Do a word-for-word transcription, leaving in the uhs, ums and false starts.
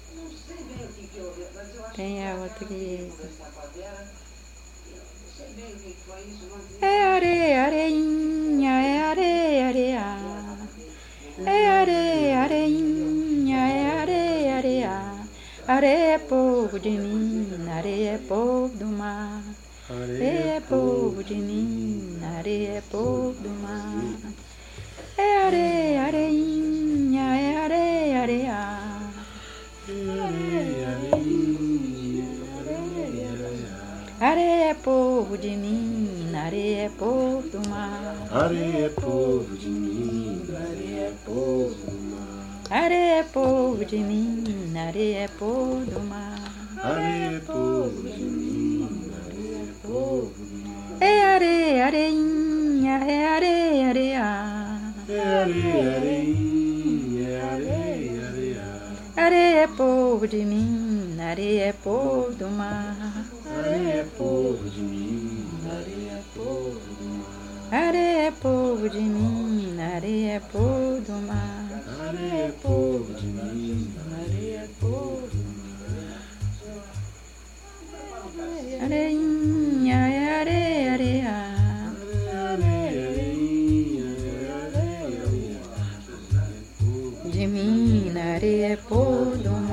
Tem a outra que... É areia, areinha, é areia, areia. É areia, areinha, é areia, areia. Areia é povo de Minas, areia é povo do mar. Areia é povo de Minas, areia é povo do mar. É areia, areinha, é areia, areia. Areia é povo de Minas, areia é povo do mar. Areia é povo de Minas, areia é povo do mar. Areia é povo de Minas, areia é povo do mar. Areia é povo de Minas, areia é povo do mar. É areia, areinha, é areia, areia. É areia, areinha, é areia, areia. Areia é povo de Minas, areia é povo do mar. Areia é povo de Minas, areia é povo do mar. Areia é povo de Minas, areia é povo do mar. Areia é povo de Minas, areia é povo do mar. Areinha, é areia, areia. Areia, areinha, é areia, areia. De Minas, areia é povo do mar.